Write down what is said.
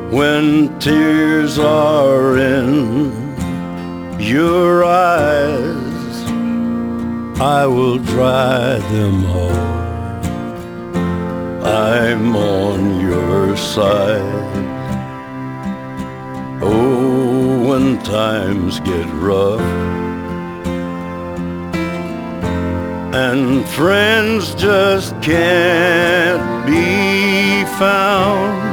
When tears are in your eyes, I will dry them all. I'm on your side. Oh, when times get rough and friends just can't be found,